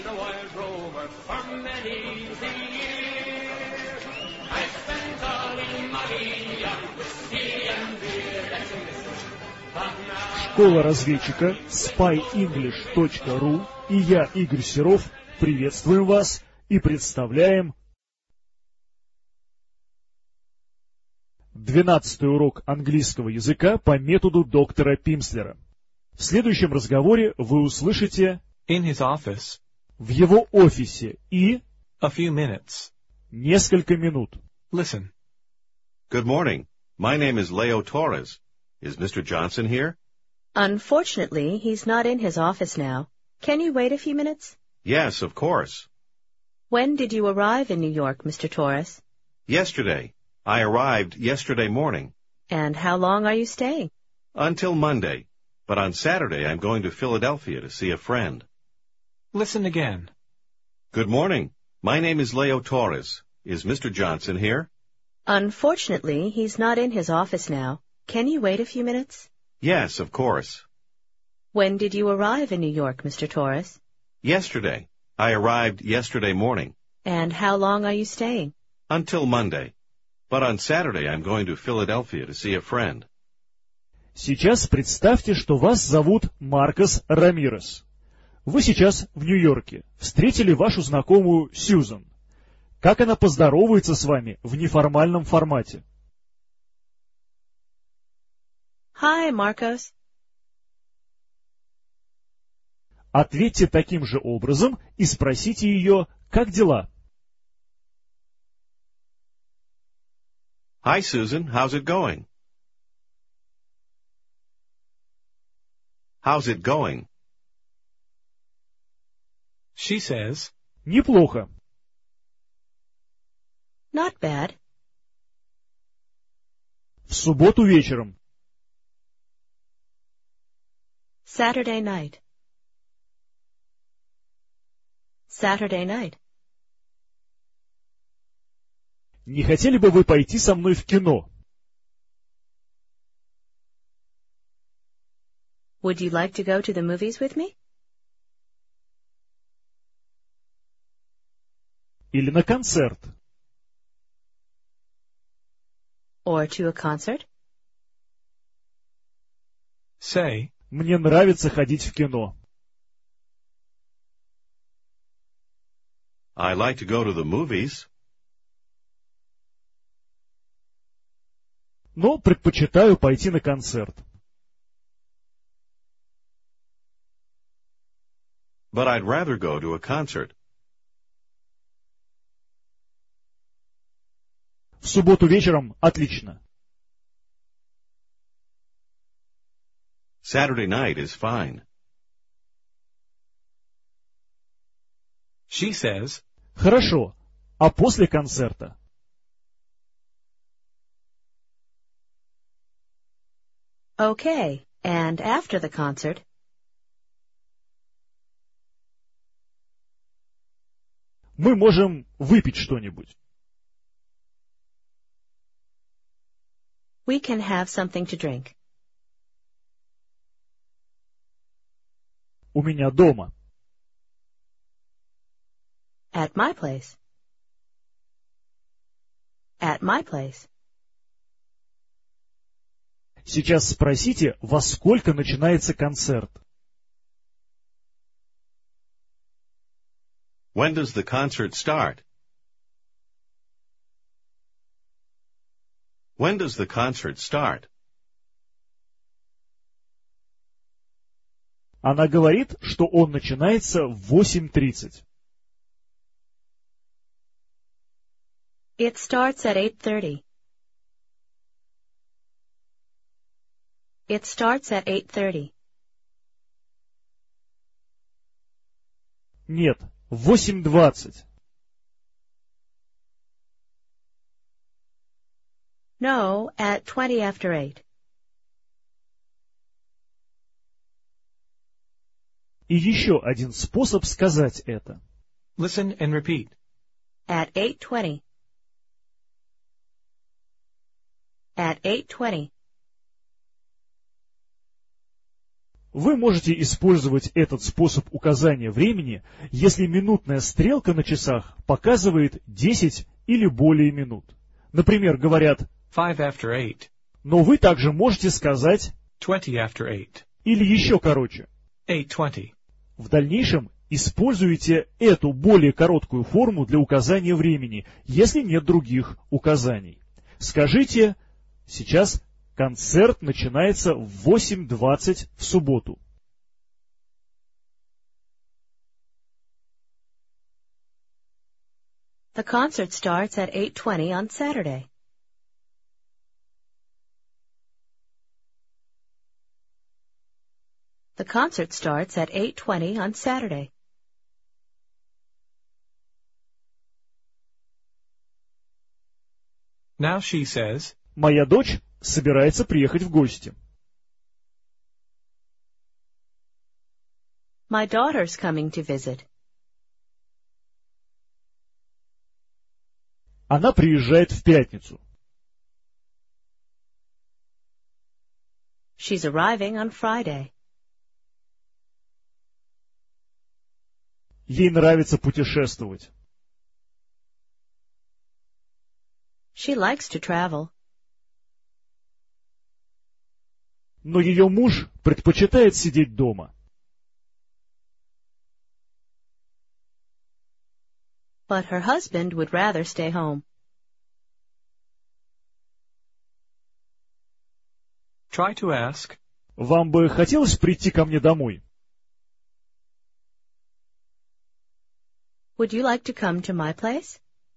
the wild rover for many years. I spent all in money on whiskey and beer, that's a message. But now... Школа разведчика spyenglish.ru и я, Игорь Серов, приветствуем вас и представляем 12-й урок английского языка по методу доктора Пимслера. В следующем разговоре вы услышите in his office, в его офисе и a few minutes. Несколько минут. Listen. Good morning. My name is Leo Torres. Is Mr. Johnson here? Unfortunately, he's not in his office now. Can you wait a few minutes? Yes, of course. When did you arrive in New York, Mr. Torres? Yesterday. I arrived yesterday morning. And how long are you staying? Until Monday. But on Saturday I'm going to Philadelphia to see a friend. Listen again. Good morning. My name is Leo Torres. Is Mr. Johnson here? Unfortunately, he's not in his office now. Can you wait a few minutes? Yes, of course. When did you arrive in New York, Mr. Torres? Yesterday. I arrived yesterday morning. And how long are you staying? Until Monday. But on Saturday I'm going to Philadelphia to see a friend. Сейчас представьте, что вас зовут Маркос Рамирес. Вы сейчас в Нью-Йорке. Встретили вашу знакомую Сьюзан. Как она поздоровается с вами в неформальном формате? Hi, Marcos. Ответьте таким же образом и спросите ее, как дела? Hi, Susan. How's it going? How's it going? She says, Неплохо. Not bad. В субботу вечером. Saturday night. Saturday night. Не хотели бы вы пойти со мной в кино? Would you like to go to the movies with me? Или на концерт? Or to a concert? say, Мне нравится ходить в кино. I like to go to the movies. Но предпочитаю пойти на концерт. But I'd rather go to a concert. В субботу вечером отлично. Saturday night is fine. she says, Хорошо. А после концерта? Okay. And after the concert? Мы можем выпить что-нибудь. We can have something to drink. У меня дома. At my place. At my place. Сейчас спросите, во сколько начинается концерт. When does the concert start? When does the concert start? Она говорит, что он начинается в 8:30. It starts at 8:30. It starts at 8:30. Нет, в 8:20. No, at 20 after 8. И еще один способ сказать это. listen and repeat. At 8:20. At 8:20. Вы можете использовать этот способ указания времени, если минутная стрелка на часах показывает 10 или более минут. Например, говорят, 8:05. но вы также можете сказать 20:08. или еще короче. 8:20. В дальнейшем используйте эту более короткую форму для указания времени, если нет других указаний. Скажите, сейчас концерт начинается в 8:20 в субботу. The concert starts at 8:20 on Saturday. The concert starts at 8:20 on Saturday. Now she says, Моя дочь собирается приехать в гости. My daughter's coming to visit. Она приезжает в пятницу. She's arriving on Friday. Ей нравится путешествовать. She likes to travel. Но ее муж предпочитает сидеть дома. But her husband would rather stay home. try to ask, Вам бы хотелось прийти ко мне домой? Would you like to come to my place?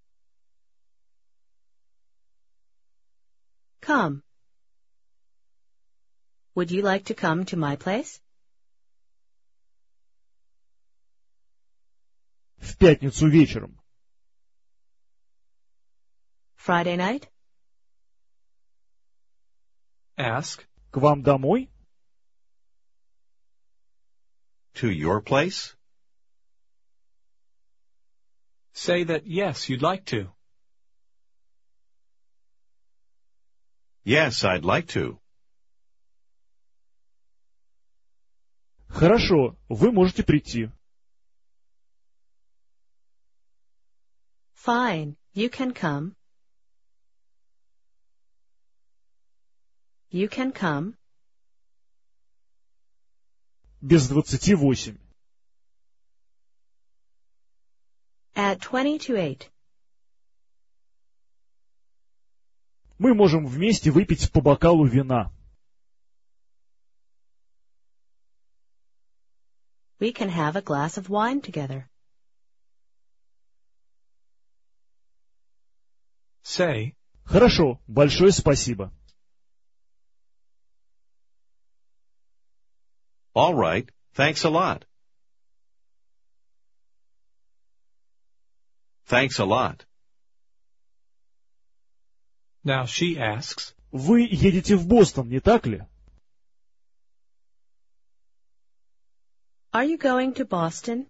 Come. Would you like to come to my place? В пятницу вечером. Friday night? ask, К вам домой? To your place? say that yes, you'd like to. Yes, I'd like to. Хорошо, вы можете прийти. Fine, you can come. You can come. Без 28. At 20 to 8. Мы можем вместе выпить по бокалу вина. We can have a glass of wine together. Say, Хорошо, большое спасибо. All right, thanks a lot. Thanks a lot. now she asks, Вы едете в Бостон, не так ли? Are you going to Boston?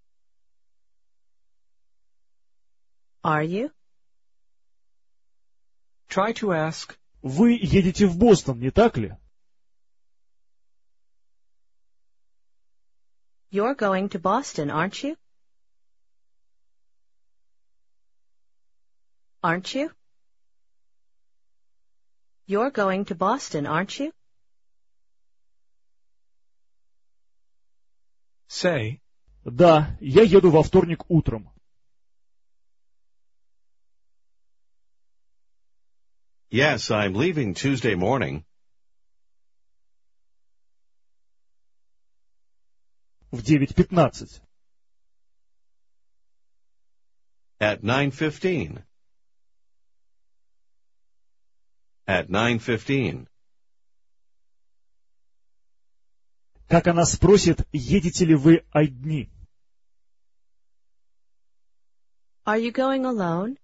Are you? try to ask, Вы едете в Бостон, не так ли? You're going to Boston, aren't you? Aren't you? You're going to Boston, aren't you? say, Да, я еду во вторник утром. Yes, I'm leaving Tuesday morning. В 9:15. At 9:15. At 9:15. Как она спросит, едете ли вы одни? Are you going alone?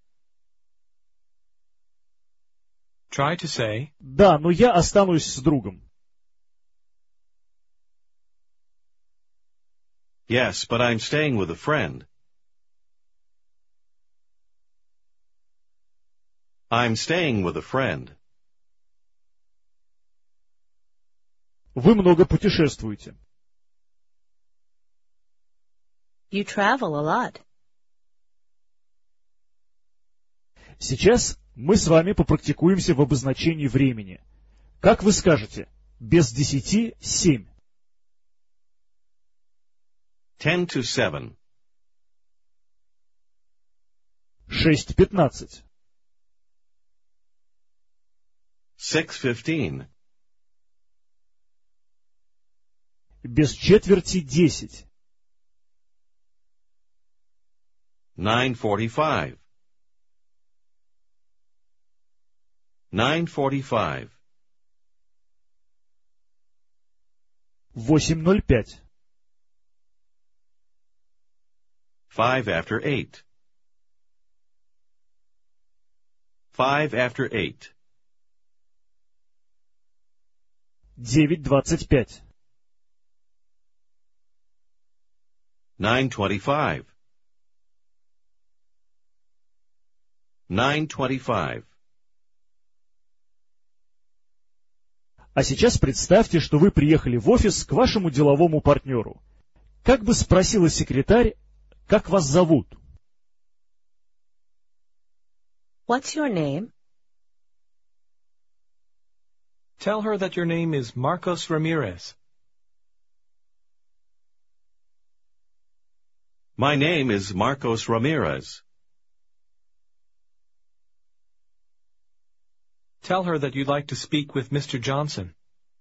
try to say, Да, но я останусь с другом. Yes, but I'm staying with a friend. I'm staying with a friend. Вы много путешествуете. You travel a lot. Сейчас мы с вами попрактикуемся в обозначении времени. Как вы скажете? Без 10 — 7. 10 to 7. 6:15. 6:15. Без четверти 10. 9:45. 9:45. 8:05. 5 after 8. 5 after 8. 9:25. 9:25. 9:25. А сейчас представьте, что вы приехали в офис к вашему деловому партнеру. Как бы спросила секретарь, как вас зовут? What's your name? Tell her that your name is Marcos Ramirez. My name is Marcos Ramirez. Tell her that you'd like to speak with Mr. Johnson.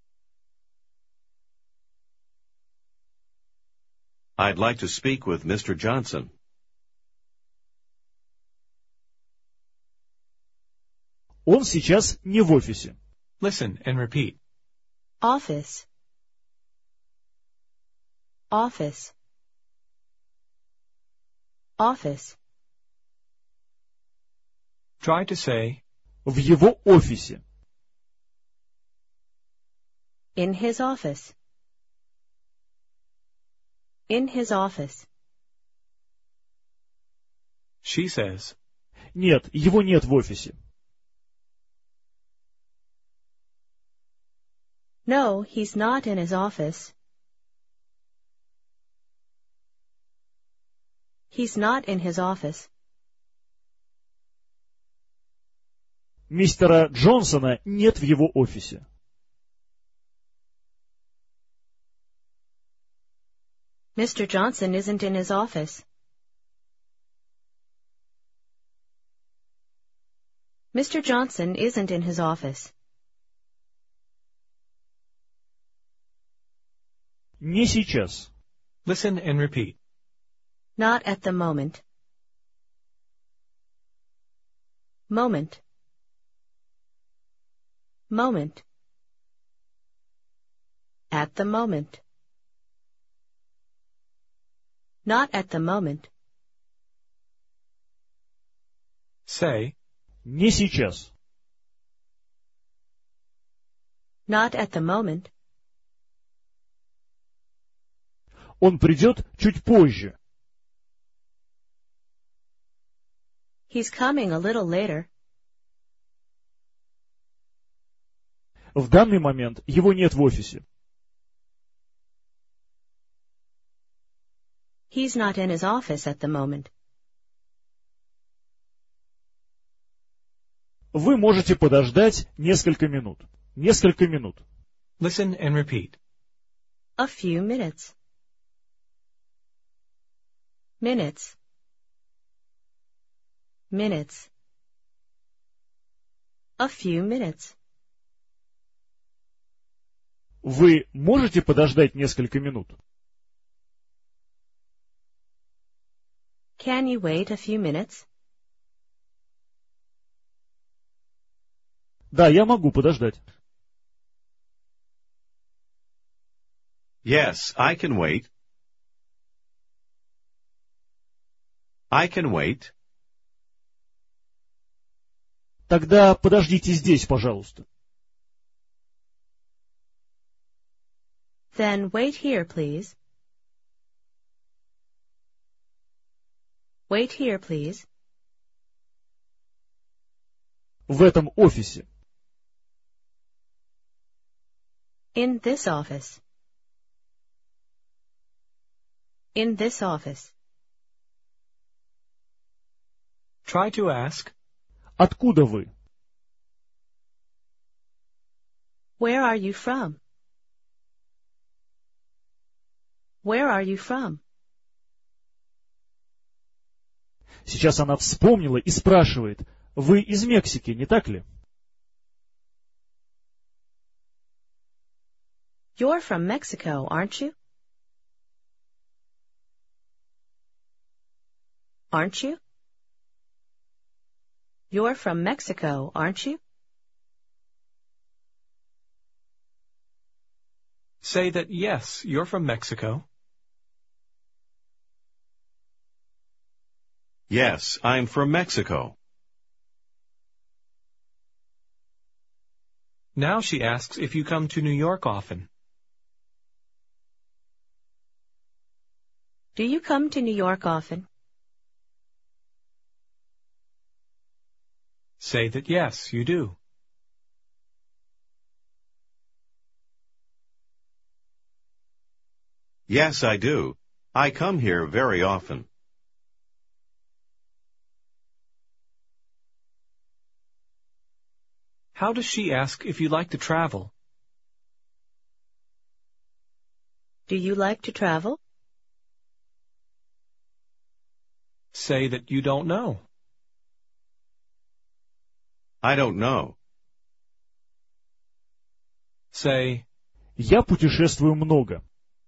I'd like to speak with Mr. Johnson. Он сейчас не в офисе. Listen and repeat. Office. Office. Office. Try to say, В его офисе. In his office. In his office. she says. Нет, его нет в офисе. No, he's not in his office. He's not in his office. Мистера Джонсона нет в его офисе. Mr. Johnson isn't in his office. Mr. Johnson isn't in his office. Не сейчас. Listen and repeat. Not at the moment. Moment. Moment. At the moment. Not at the moment. Say, Не сейчас. Not at the moment. Он придет чуть позже. He's coming a little later. В данный момент его нет в офисе. He's not in his office at the moment. Вы можете подождать несколько минут. Несколько минут. listen and repeat. A few minutes. Minutes. Minutes. A few minutes. Вы можете подождать несколько минут? Can you wait a few minutes? Да, я могу подождать. Yes, I can wait. I can wait. Тогда подождите здесь, пожалуйста. Then wait here, please. Wait here, please. В этом офисе. In this office. In this office. Try to ask, Откуда вы? Where are you from? Where are you from? Сейчас она вспомнила и спрашивает, вы из Мексики, не так ли? You're from Mexico, aren't you? Aren't you? You're from Mexico, aren't you? say that yes, you're from Mexico. Yes, I'm from Mexico. Now she asks if you come to New York often. Do you come to New York often? Say that yes, you do. Yes, I do. I come here very often. How does she ask if you like to travel? Do you like to travel? Say that you don't know. I don't know. Say, Я путешествую много.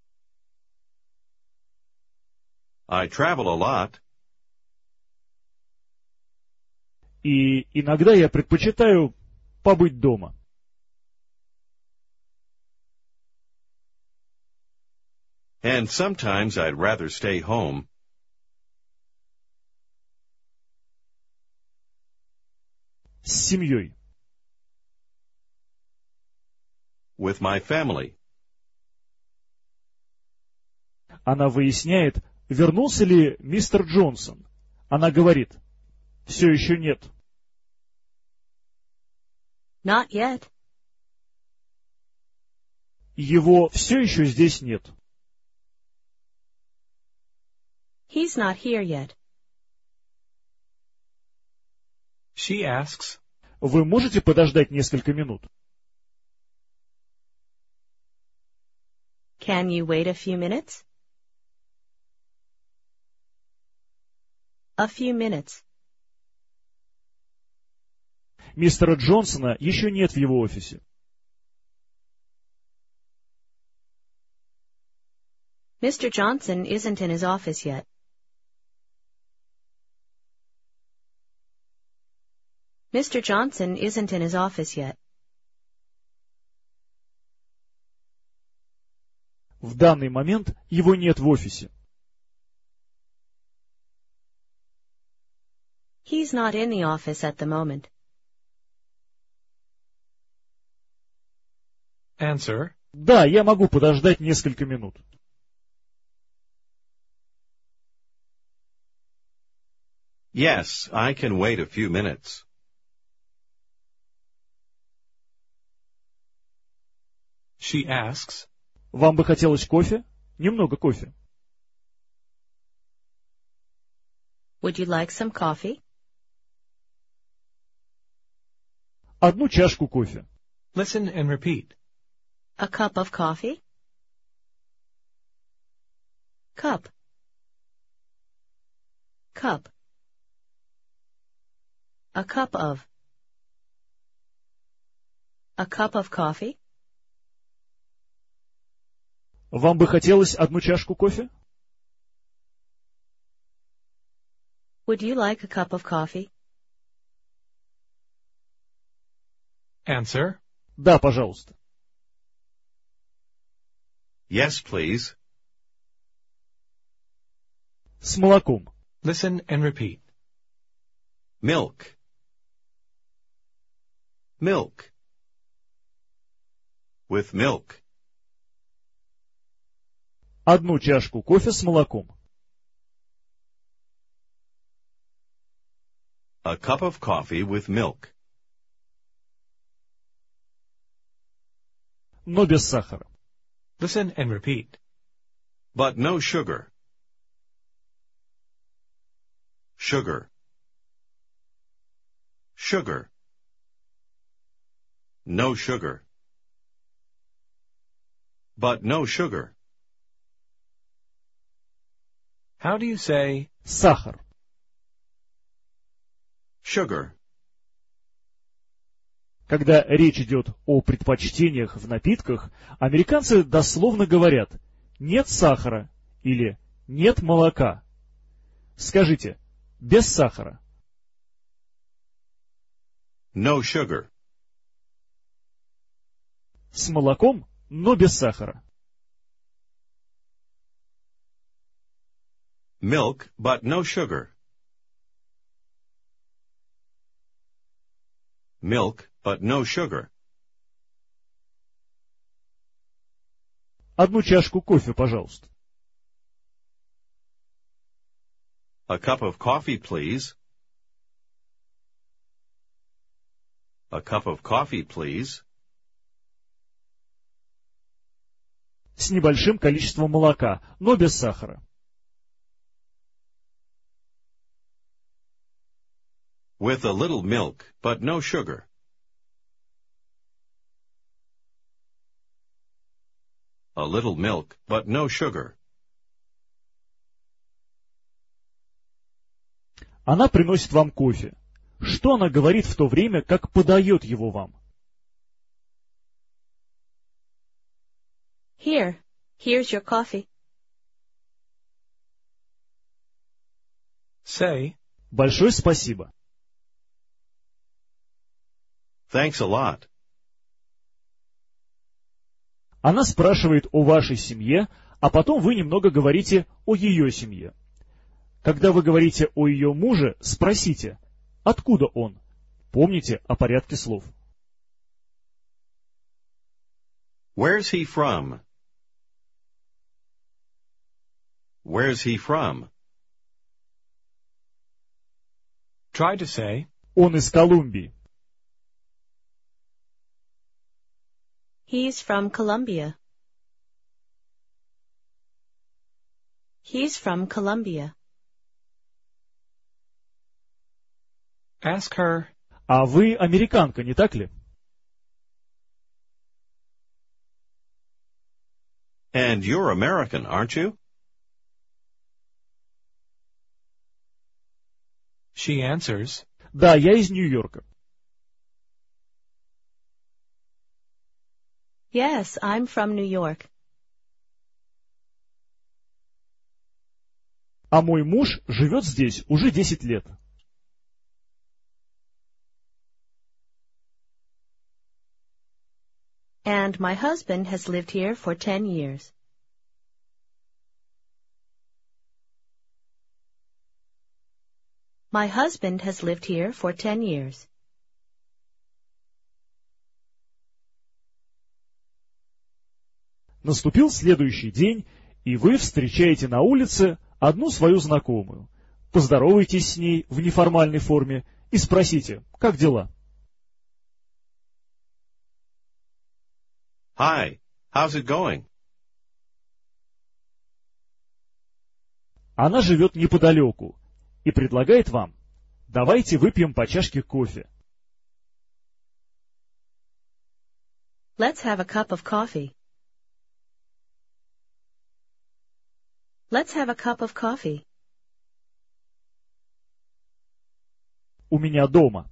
I travel a lot. И иногда я предпочитаю побыть дома. And sometimes I'd rather stay home. С семьей. With my family. Она выясняет, вернулся ли мистер Джонсон. Она говорит, все еще нет. Not yet. Его все еще здесь нет. He's not here yet. she asks, Вы можете подождать несколько минут? Can you wait a few minutes? A few minutes. Мистера Джонсона еще нет в его офисе. Mr. Johnson isn't in his office yet. Mr. Johnson isn't in his office yet. В данный момент его нет в офисе. He's not in the office at the moment. answer, Да, я могу подождать несколько минут. Yes, I can wait a few minutes. she asks, Вам бы хотелось кофе? Немного кофе. Would you like some coffee? Одну чашку кофе. listen and repeat. A cup of coffee? Cup. Cup. A cup of. A cup of coffee? Вам бы хотелось одну чашку кофе? Would you like a cup of coffee? Answer, Да, пожалуйста. Yes, please. С молоком. listen and repeat. Milk. Milk. With milk. Одну чашку кофе с молоком. A cup of coffee with milk. но без сахара. Listen and repeat. But no sugar. Sugar. Sugar. No sugar. But no sugar. How do you say Сахар. Sugar. Когда речь идет о предпочтениях в напитках, американцы дословно говорят «нет сахара» или «нет молока». Скажите «без сахара». No sugar. С молоком, но без сахара. Milk, but no sugar. Milk, but no sugar. Одну чашку кофе, пожалуйста. A cup of coffee, please. A cup of coffee, please. С небольшим количеством молока, но без сахара. With a little milk, but no sugar. A little milk, but no sugar. Она приносит вам кофе. Что она говорит в то время, как подает его вам? Here's your coffee. say, Большое спасибо. Thanks a lot. Она спрашивает о вашей семье, а потом вы немного говорите о ее семье. Когда вы говорите о ее муже, спросите, откуда он? Помните о порядке слов. Where's he from? Where's he from? try to say, Он из Колумбии. He's from Colombia. He's from Colombia. ask her, А вы американка, не так ли? And you're American, aren't you? she answers, Да, я из Нью-Йорка. Yes, I'm from New York. А мой муж живет здесь уже 10 лет. And my husband has lived here for 10 years. My husband has lived here for 10 years. Наступил следующий день, и вы встречаете на улице одну свою знакомую. Поздоровайтесь с ней в неформальной форме и спросите, как дела? Hi, how's it going? Она живет неподалеку и предлагает вам, давайте выпьем по чашке кофе. Let's have a cup of coffee. Let's have a cup of coffee. У меня дома.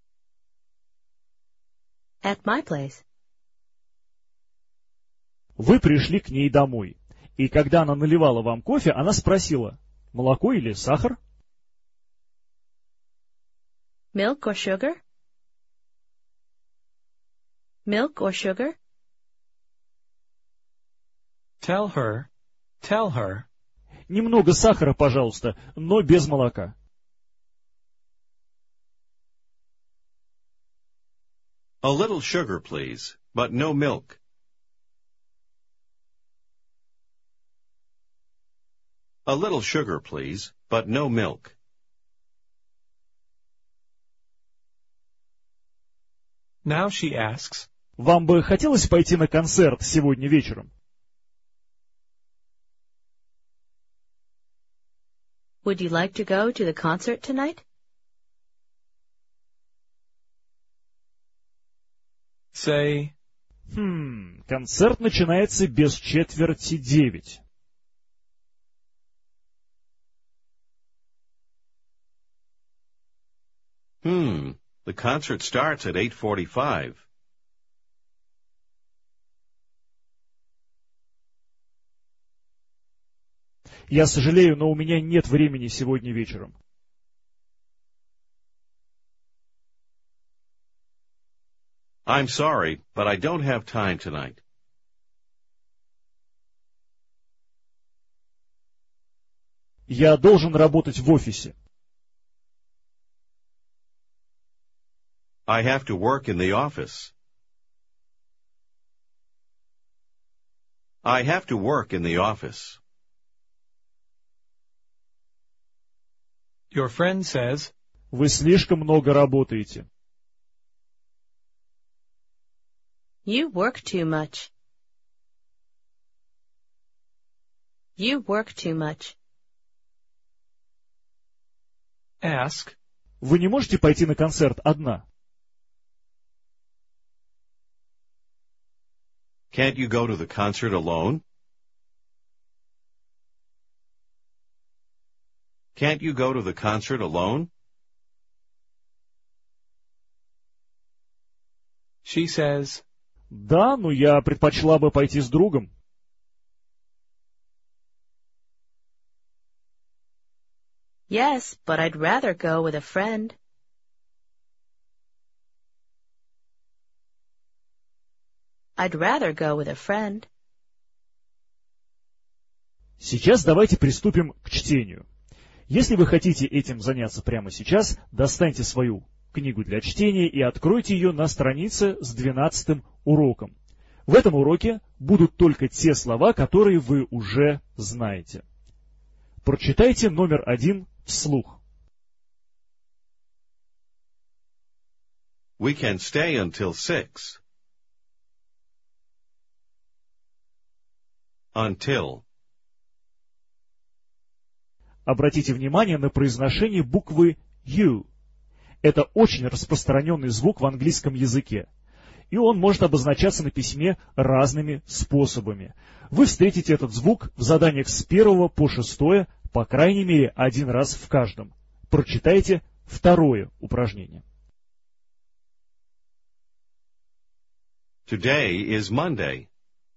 At my place. Вы пришли к ней домой, и когда она наливала вам кофе, она спросила, молоко или сахар? Milk or sugar? Milk or sugar? tell her, Немного сахара, пожалуйста, но без молока. A little sugar, please, but no milk. A little sugar, please, but no milk. now she asks, Вам бы хотелось пойти на концерт сегодня вечером? Would you like to go to the concert tonight? Say, Концерт начинается без 8:45. The concert starts at 8:45. Я сожалею, но у меня нет времени сегодня вечером. I'm sorry, but I don't have time tonight. Я должен работать в офисе. I have to work in the office. I have to work in the office. your friend says, Вы слишком много работаете. You work too much. You work too much. ask, Вы не можете пойти на концерт одна? Can't you go to the concert alone? Can't you go to the concert alone? she says, Да, но я предпочла бы пойти с другом. Yes, but I'd rather go with a friend. I'd rather go with a friend. Сейчас давайте приступим к чтению. Если вы хотите этим заняться прямо сейчас, достаньте свою книгу для чтения и откройте ее на странице с 12 уроком. В этом уроке будут только те слова, которые вы уже знаете. Прочитайте номер 1 вслух. We can stay until 6. Until. Обратите внимание на произношение буквы U. Это очень распространенный звук в английском языке. И он может обозначаться на письме разными способами. Вы встретите этот звук в заданиях с 1 по 6, по крайней мере, один раз в каждом. Прочитайте второе упражнение. Today is Monday.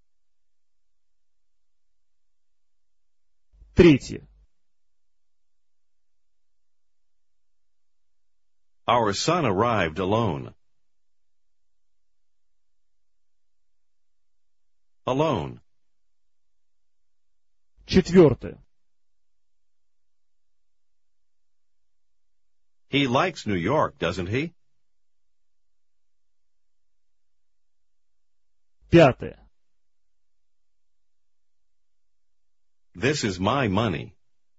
Третье. Our son arrived alone. Alone. Четвертое. He likes New York, doesn't he? Пятое. This is my money.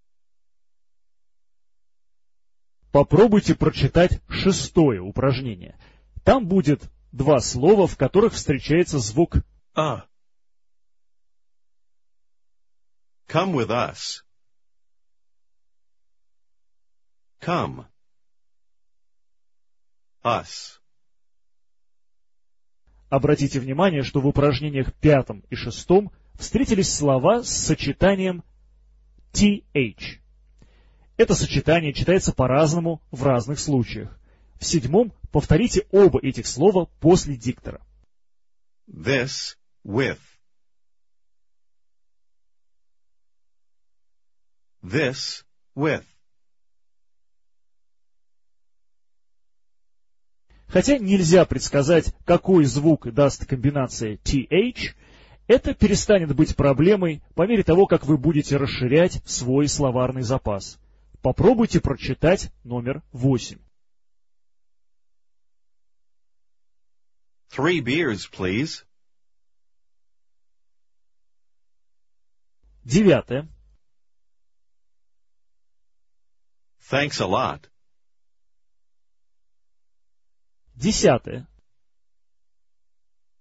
Попробуйте прочитать шестое упражнение. Там будет два слова, в которых встречается звук ah, Come with us. Come. Us. Обратите внимание, что в упражнениях пятом и шестом встретились слова с сочетанием th. Это сочетание читается по-разному в разных случаях. В седьмом повторите оба этих слова после диктора. This with. This with. Хотя нельзя предсказать, какой звук даст комбинация th, это перестанет быть проблемой по мере того, как вы будете расширять свой словарный запас. Попробуйте прочитать номер 8. 3 beers, please. 9. Thanks a lot. 10.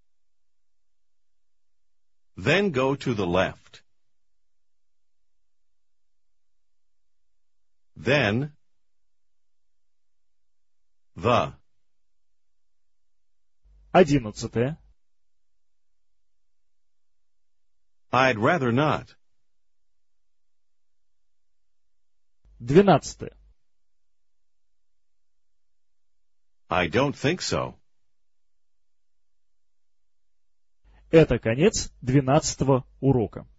Then go to the left. Then the. 11. I'd rather not. 12. I don't think so. Это конец 12 урока.